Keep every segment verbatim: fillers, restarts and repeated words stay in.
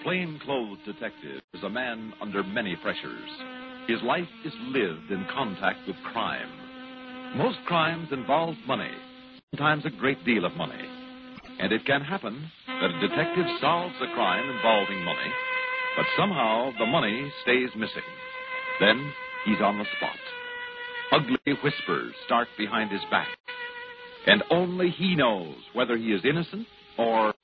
plainclothes detective is a man under many pressures. His life is lived in contact with crime. Most crimes involve money, sometimes a great deal of money. And it can happen that a detective solves a crime involving money, but somehow the money stays missing. Then he's on the spot. Ugly whispers start behind his back. And only he knows whether he is innocent or...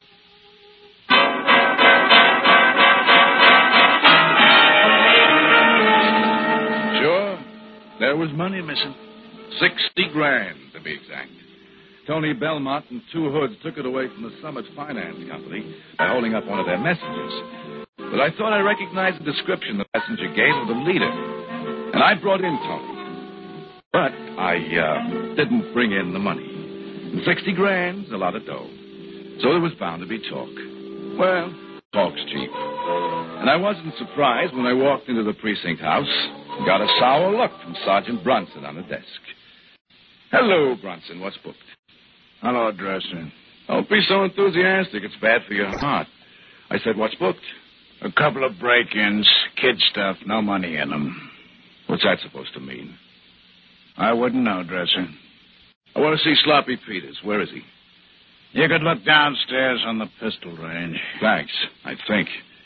Sure, there was money missing. Sixty grand, to be exact. Tony Belmont and two hoods took it away from the Summit Finance Company by holding up one of their messengers. But I thought I recognized the description the messenger gave of the leader. And I brought in Tony. But I uh, didn't bring in the money. And sixty grand's a lot of dough. So there was bound to be talk. Well, talk's cheap. And I wasn't surprised when I walked into the precinct house and got a sour look from Sergeant Bronson on the desk. Hello, Bronson. What's booked? Hello, Dresser. Don't be so enthusiastic. It's bad for your heart. I said, what's booked? A couple of break-ins, kid stuff, no money in them. What's that supposed to mean? I wouldn't know, Dresser. I want to see Sloppy Peters. Where is he? You could look downstairs on the pistol range. Thanks, I think.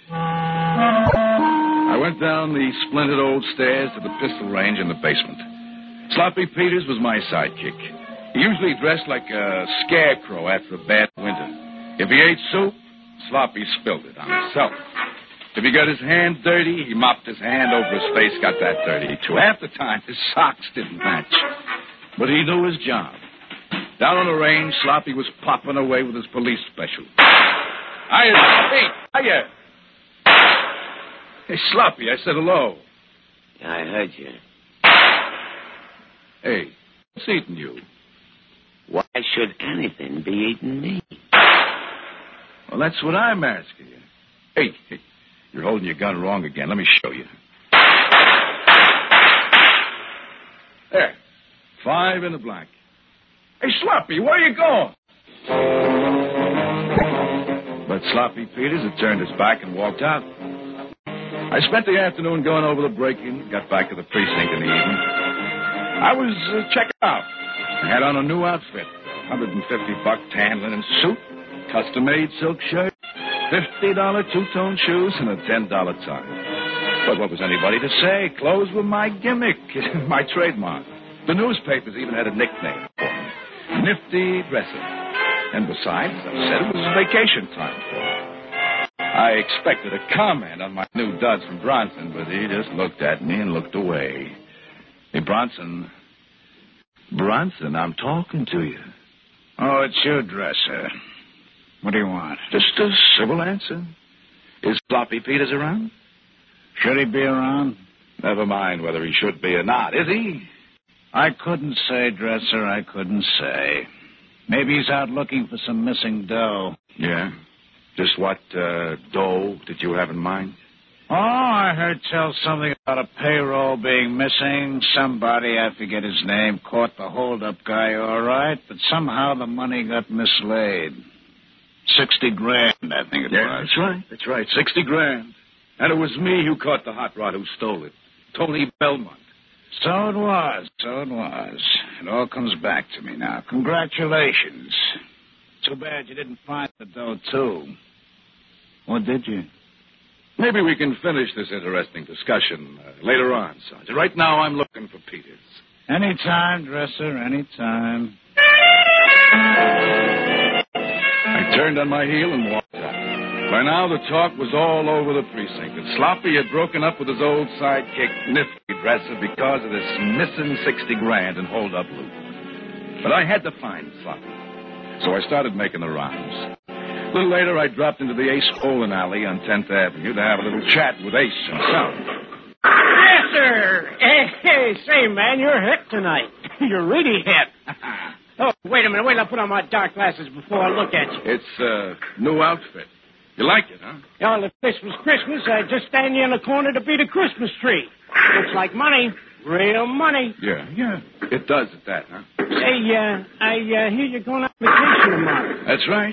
I went down the splintered old stairs to the pistol range in the basement. Sloppy Peters was my sidekick. He usually dressed like a scarecrow after a bad winter. If he ate soup, Sloppy spilled it on himself. If he got his hand dirty, he mopped his hand over his face, got that dirty, too. Half the time, his socks didn't match. But he knew his job. Down on the range, Sloppy was popping away with his police special. Hiya, Sloppy. Hiya. Hey, Sloppy, I said hello. I heard you. Hey, what's eating you? Why should anything be eating me? Well, that's what I'm asking you. Hey, hey, you're holding your gun wrong again. Let me show you. There. Five in the black. Hey, Sloppy, where are you going? But Sloppy Peters had turned his back and walked out. I spent the afternoon going over the break-in, got back to the precinct in the evening. I was uh, checking out. I had on a new outfit, one hundred fifty buck tan linen suit, custom-made silk shirt, fifty dollar two-tone shoes, and a ten dollar tie. But what was anybody to say? Clothes were my gimmick, my trademark. The newspapers even had a nickname for me, Nifty Dresser. And besides, I said it was vacation time for me. I expected a comment on my new duds from Bronson, but he just looked at me and looked away. Hey, Bronson. Bronson, I'm talking to you. Oh, it's you, Dresser. What do you want? Just a civil answer. Is Sloppy Peters around? Should he be around? Never mind whether he should be or not. Is he? I couldn't say, Dresser. I couldn't say. Maybe he's out looking for some missing dough. Yeah? Just what uh, dough did you have in mind? Oh, I heard tell something about a payroll being missing. Somebody, I forget his name, caught the hold-up guy all right, but somehow the money got mislaid. Sixty grand, I think it yeah, was. That's right, that's right. Sixty grand. And it was me who caught the hot rod who stole it. Tony Belmont. So it was, so it was. It all comes back to me now. Congratulations. Too bad you didn't find the dough, too. Or did you? Maybe we can finish this interesting discussion uh, later on, Sergeant. Right now, I'm looking for Peters. Anytime, Dresser, anytime. I turned on my heel and walked out. By now, the talk was all over the precinct that Sloppy had broken up with his old sidekick, Nifty Dresser, because of this missing sixty grand in hold-up loot. But I had to find Sloppy. So I started making the rounds. A little later, I dropped into the Ace Bowling Alley on tenth Avenue to have a little chat with Ace himself. Yes, sir. Hey, hey, say, man, you're hip tonight. You're really hip. Oh, wait a minute. Wait till I put on my dark glasses before I look at you. It's a new outfit. You like it, huh? Well, if this was Christmas, I'd just stand you in the corner to beat a Christmas tree. Looks like money. Real money. Yeah, yeah. It does at that, huh? Say, uh, I uh, hear you're going on vacation tomorrow. That's right.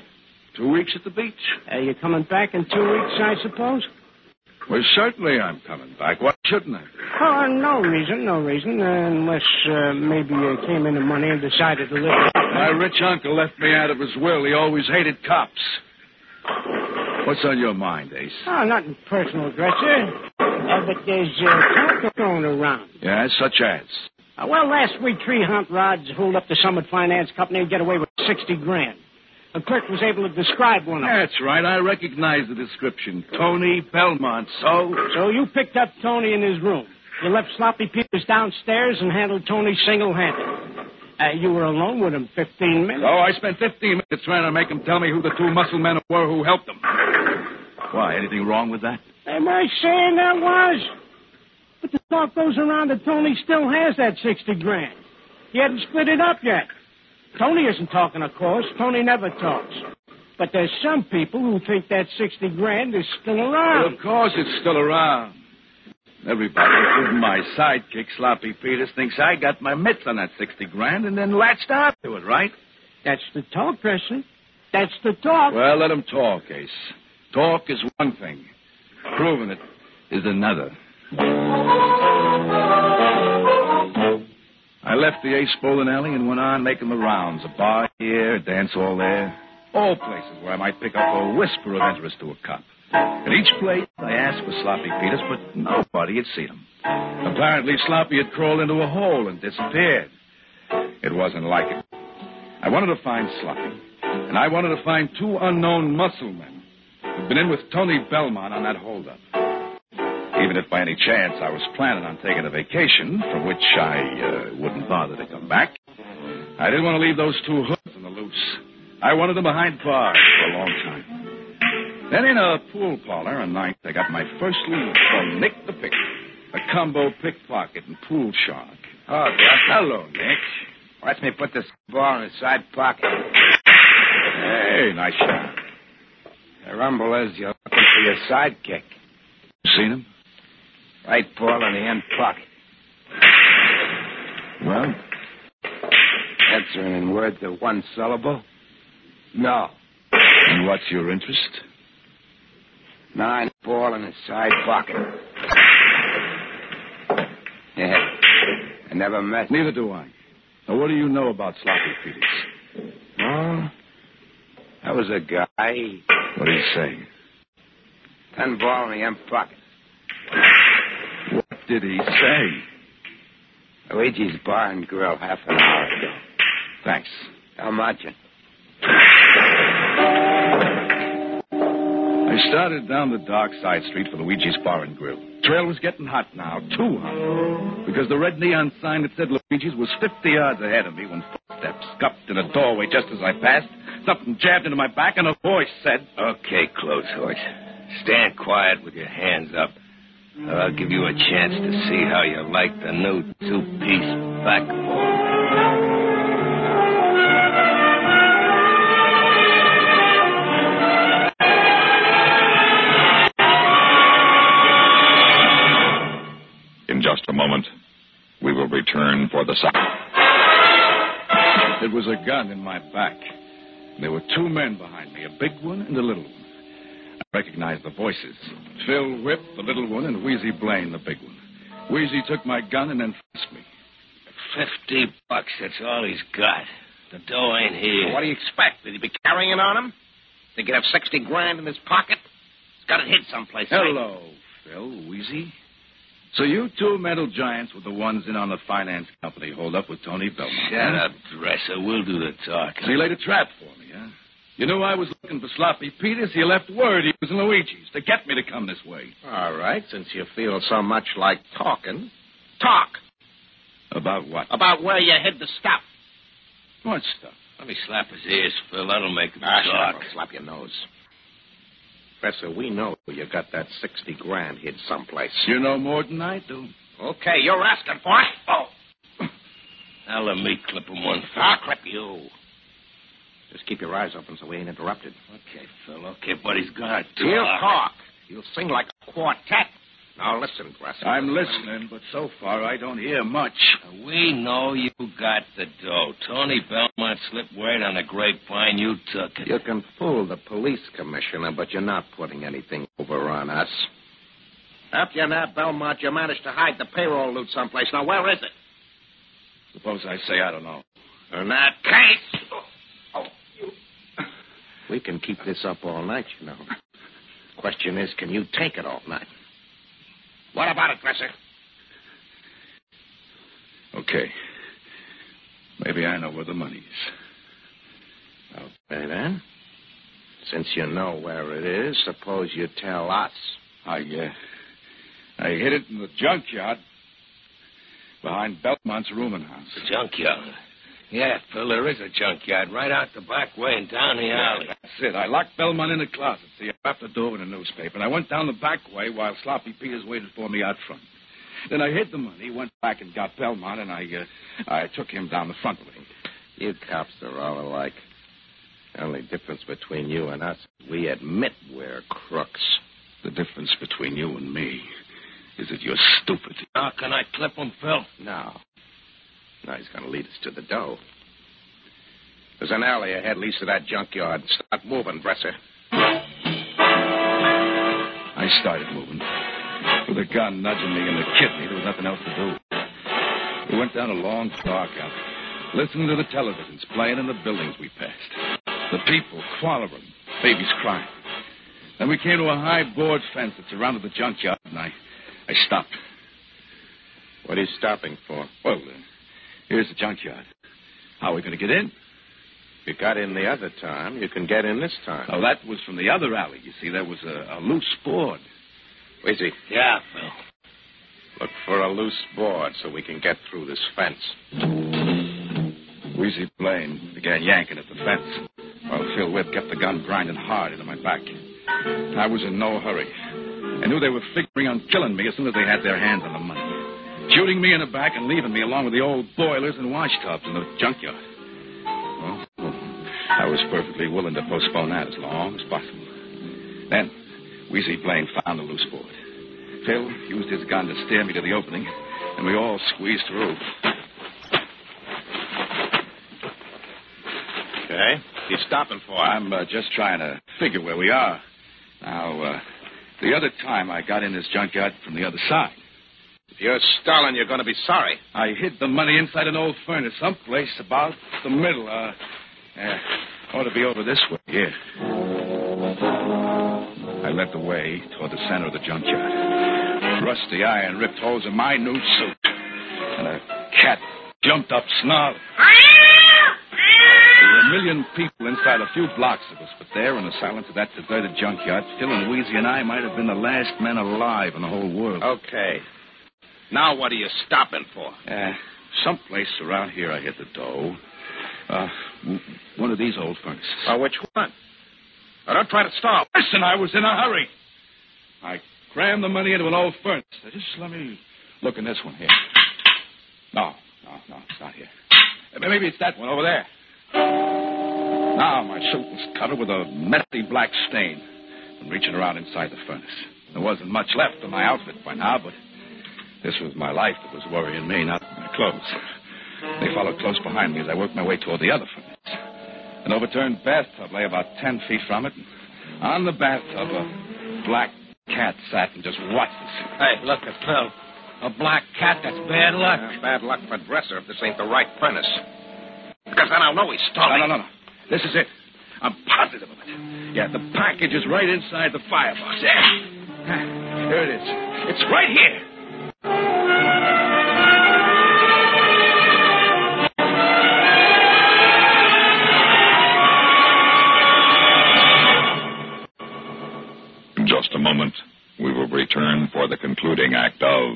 Two weeks at the beach. Uh, you coming back in two weeks, I suppose? Well, certainly I'm coming back. Why shouldn't I? Oh, no reason, no reason. Uh, unless uh, maybe you came into money and decided to live. My rich uncle left me out of his will. He always hated cops. What's on your mind, Ace? Oh, nothing personal, Dresser. Uh, but there's uh, talk going around. Yeah, such as? Uh, well, last week, Tree Hunt Rods hold up the Summit Finance Company and get away with sixty grand. The clerk was able to describe one of them. That's right. I recognize the description. Tony Belmont. So? So you picked up Tony in his room. You left Sloppy Peters downstairs and handled Tony single-handed. Uh, you were alone with him fifteen minutes. Oh, I spent fifteen minutes trying to make him tell me who the two muscle men were who helped him. Why, anything wrong with that? Am I saying that was? But the talk goes around that Tony still has that sixty grand. He hadn't split it up yet. Tony isn't talking, of course. Tony never talks. But there's some people who think that sixty grand is still around. Well, of course it's still around. Everybody, including my sidekick, Sloppy Peters, thinks I got my mitts on that sixty grand and then latched on to it, right? That's the talk, Preston. That's the talk. Well, let him talk, Ace. Talk is one thing. Proving it is another. I left the Ace bowling alley and went on making the rounds. A bar here, a dance hall there. All places where I might pick up a whisper of interest to a cop. At each place, I asked for Sloppy Peters, but nobody had seen him. Apparently, Sloppy had crawled into a hole and disappeared. It wasn't like it. I wanted to find Sloppy, and I wanted to find two unknown muscle men who'd been in with Tony Belmont on that holdup. Even if by any chance I was planning on taking a vacation, from which I uh, wouldn't bother to come back, I didn't want to leave those two hoods on the loose. I wanted them behind bars for a long time. Then in a pool parlor on ninth, I got my first lead from Nick the Pick, a combo pickpocket and pool shark. Oh, Doc. Hello, Nick. Watch me put this ball in his side pocket. Hey, nice shot. The rumble is you're looking for your sidekick. You seen him? Right ball in the end pocket. Well? Answering in words of one syllable? No. And what's your interest? Nine ball in his side pocket. Yeah. I never met. Neither do I. Now, what do you know about Sloppy Peters? Oh, that was a guy. What did he say? Ten ball in the end pocket. What did he say? Luigi's Bar and Grill half an hour ago. Thanks. How much? I started down the dark side street for Luigi's Bar and Grill. Trail was getting hot now, too hot. Because the red neon sign that said Luigi's was fifty yards ahead of me when footsteps scuffed in a doorway just as I passed. Something jabbed into my back and a voice said, Okay, close horse. Stand quiet with your hands up. Or I'll give you a chance to see how you like the new two-piece backbone. In just a moment, we will return for the second. It was a gun in my back. There were two men behind me, a big one and a little one. I recognized the voices. Phil Whip, the little one, and Wheezy Blaine, the big one. Wheezy took my gun and then faced me. Fifty bucks, that's all he's got. The dough ain't here. Well, what do you expect? Did he be carrying it on him? Think he'd have sixty grand in his pocket? He's got it hid someplace. Hello, Phil, Wheezy. So you two metal giants were the ones in on the finance company hold up with Tony Belmont. Shut huh? up, Dresser. We'll do the talking. So you laid a trap for me, huh? You knew I was looking for Sloppy Peters. You left word he was in Luigi's to get me to come this way. All right, since you feel so much like talking, talk About what? about where you hid the stuff. What stuff? Let me slap his ears, Phil. That'll make him Ah, shut talk. up. I'll slap your nose. Professor, we know you got that sixty grand hid someplace. You know more than I do. Okay, you're asking for it. Oh. Now let me clip him one first. I'll clip you. Just keep your eyes open so we ain't interrupted. Okay, Phil. Okay, but he's got to He'll talk. talk. He'll sing like a quartet. Now, listen, Dresser. I'm listening, but so far I don't hear much. We know you got the dough. Tony Belmont slipped word on the grapevine. You took it. You can fool the police commissioner, but you're not putting anything over on us. After you nabbed Belmont, you managed to hide the payroll loot someplace. Now, where is it? Suppose I say I don't know. In that case... Oh, you... We can keep this up all night, you know. Question is, can you take it all night? What about it, Dresser? Okay. Maybe I know where the money is. Okay, then. Since you know where it is, suppose you tell us. I, uh, I hid it in the junkyard behind Belmont's rooming house. The junkyard? Yeah, Phil, there is a junkyard right out the back way and down the alley. Yeah, that's it. I locked Belmont in the closet. See, I wrapped the door with a newspaper, and I went down the back way while Sloppy Peters waited for me out front. Then I hid the money, went back and got Belmont, and I, uh, I took him down the front way. You cops are all alike. The only difference between you and us, we admit we're crooks. The difference between you and me is that you're stupid. How can I clip him, Phil? No. Now he's going to lead us to the dough. There's an alley ahead leads to that junkyard. Start moving, Dresser. I started moving. With a gun nudging me in the kidney, there was nothing else to do. We went down a long, dark alley, listening to the televisions playing in the buildings we passed. The people quarreling, babies crying. Then we came to a high board fence that surrounded the junkyard, and I, I stopped. What are you stopping for? Well, uh, here's the junkyard. How are we going to get in? You got in the other time. You can get in this time. Oh, that was from the other alley. You see, there was a, a loose board. Weezy. Yeah, Phil. Look for a loose board so we can get through this fence. Weezy Blaine began yanking at the fence, while Phil Whip kept the gun grinding hard into my back. I was in no hurry. I knew they were figuring on killing me as soon as they had their hands on the money. Shooting me in the back and leaving me along with the old boilers and washtubs in the junkyard. Well, I was perfectly willing to postpone that as long as possible. Then, Weezy Blaine found the loose board. Phil used his gun to steer me to the opening, and we all squeezed through. Okay. You stopping for? I'm uh, just trying to figure where we are. Now, uh, the other time I got in this junkyard from the other side. If you're stalling, you're going to be sorry. I hid the money inside an old furnace someplace about the middle. Uh, uh, ought to be over this way, here. I led the way toward the center of the junkyard. Rusty iron ripped holes in my new suit. And a cat jumped up snarling. There were a million people inside a few blocks of us, but there in the silence of that deserted junkyard, Phil and Weezy and I might have been the last men alive in the whole world. Okay. Now what are you stopping for? Uh, someplace around here I hit the dough. Uh, one of these old furnaces. Oh, which one? Now, don't try to stall. Listen, I was in a hurry. I crammed the money into an old furnace. Now, just let me look in this one here. No, no, no, it's not here. Maybe it's that one over there. Now my suit was covered with a messy black stain from reaching around inside the furnace. There wasn't much left of my outfit by now, but this was my life that was worrying me, not my clothes. They followed close behind me as I worked my way toward the other furnace. An overturned bathtub lay about ten feet from it. On the bathtub, a black cat sat and just watched us. Hey, look at Phil. A black cat, that's bad luck. Uh, bad luck for Dresser if this ain't the right furnace. Because then I'll know he's stalling. No, no, no, no. This is it. I'm positive of it. Yeah, the package is right inside the firebox. There. There it is. It's right here. In just a moment, we will return for the concluding act of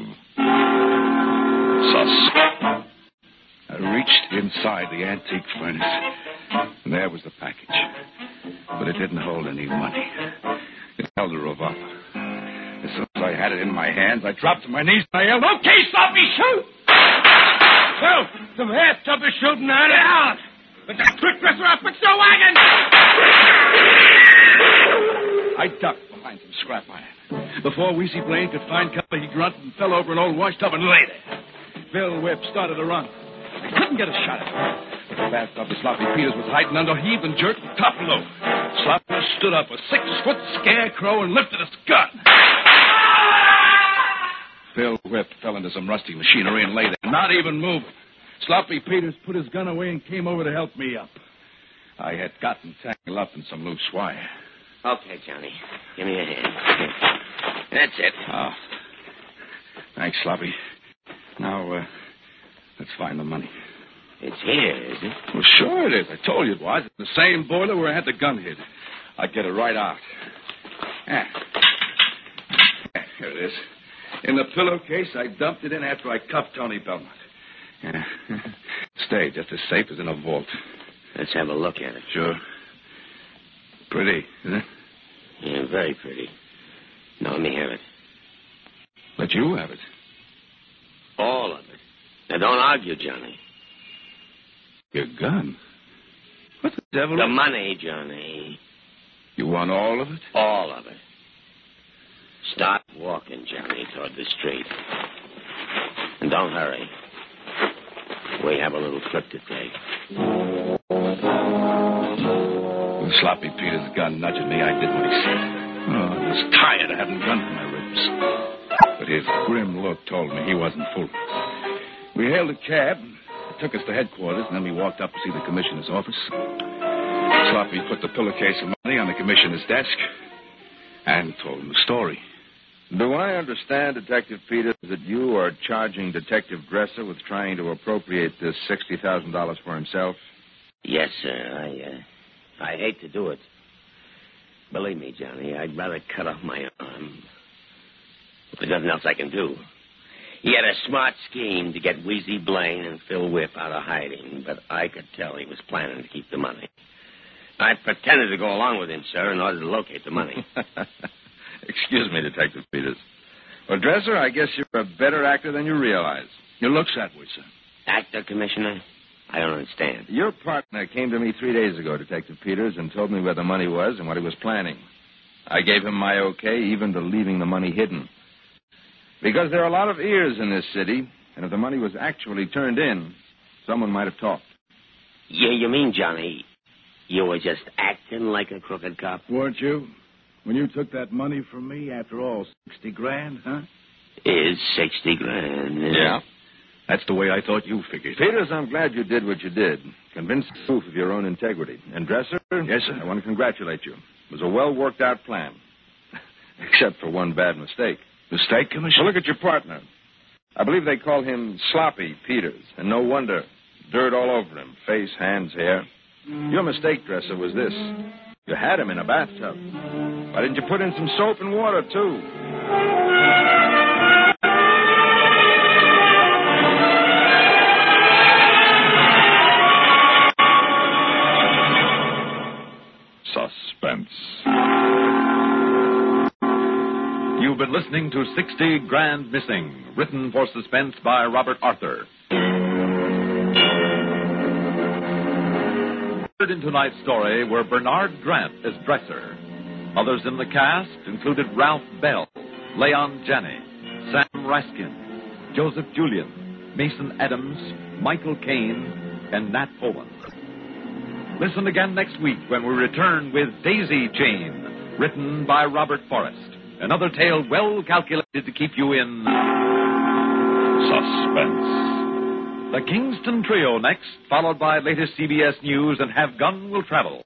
Suspense. I reached inside the antique furnace, and there was the package. But it didn't hold any money. It held a revolver. As soon as I had it in my hands, I dropped to my knees and I yelled, "Okay, Sloppy, shoot!" Phil, the bathtub is shooting out of out. But that quick Dresser, I'll fix your wagon! I I ducked behind some scrap iron. Before Wheezy Blaine could find cover, he grunted and fell over an old washtub and lay there. Bill Whip started to run. I couldn't get a shot at him. But the bathtub that Sloppy Peters was hiding under heaved and jerked and toppled over. Sloppy stood up, a six-foot scarecrow, and lifted his gun. Bill Whip fell into some rusty machinery and lay there, not even moving. Sloppy Peters put his gun away and came over to help me up. I had gotten tangled up in some loose wire. Okay, Johnny. Give me a hand. That's it. Oh. Thanks, Sloppy. Now, uh, let's find the money. It's here, is it? Well, sure it is. I told you it was. It's the same boiler where I had the gun hid. I'd get it right out. Yeah. Yeah, here it is. In the pillowcase, I dumped it in after I cuffed Tony Belmont. Yeah. Stay just as safe as in a vault. Let's have a look at it. Sure. Pretty, isn't it? Yeah, very pretty. Now, let me have it. Let you have it. All of it. Now, don't argue, Johnny. Your gun? What the devil? The money, Johnny. You want all of it? All of it. Start walking, Johnny, toward the street. And don't hurry. We have a little trip to take. With Sloppy Peters' gun nudging me, I did what he said. Oh, I was tired of having gun to my ribs. But his grim look told me he wasn't fooling. We hailed a cab. It took us to headquarters, and then we walked up to see the commissioner's office. Sloppy put the pillowcase of money on the commissioner's desk and told him the story. Do I understand, Detective Peters, that you are charging Detective Dresser with trying to appropriate this sixty thousand dollars for himself? Yes, sir. I, uh, I hate to do it. Believe me, Johnny, I'd rather cut off my arm. There's nothing else I can do. He had a smart scheme to get Wheezy Blaine and Phil Whip out of hiding, but I could tell he was planning to keep the money. I pretended to go along with him, sir, in order to locate the money. Excuse me, Detective Peters. Well, Dresser, I guess you're a better actor than you realize. It looks that way, sir. Actor, Commissioner? I don't understand. Your partner came to me three days ago, Detective Peters, and told me where the money was and what he was planning. I gave him my okay, even to leaving the money hidden. Because there are a lot of ears in this city, and if the money was actually turned in, someone might have talked. Yeah, you mean, Johnny, you were just acting like a crooked cop? Weren't you? When you took that money from me, after all, sixty grand, huh? Is sixty grand. Yeah. yeah. That's the way I thought you figured. Peters, I'm glad you did what you did. Convinced the proof of your own integrity. And Dresser? Yes, sir? I want to congratulate you. It was a well-worked-out plan. Except for one bad mistake. Mistake, Commissioner? Well, look at your partner. I believe they call him Sloppy Peters. And no wonder. Dirt all over him. Face, hands, hair. Your mistake, Dresser, was this. You had him in a bathtub. Why didn't you put in some soap and water, too? Suspense. You've been listening to sixty Grand Missing, written for Suspense by Robert Arthur. In tonight's story were Bernard Grant as Dresser. Others in the cast included Ralph Bell, Leon Janney, Sam Raskin, Joseph Julian, Mason Adams, Michael Caine, and Nat Poland. Listen again next week when we return with Daisy Chain, written by Robert Forrest. Another tale well calculated to keep you in suspense. The Kingston Trio next, followed by latest C B S News and Have Gun Will Travel.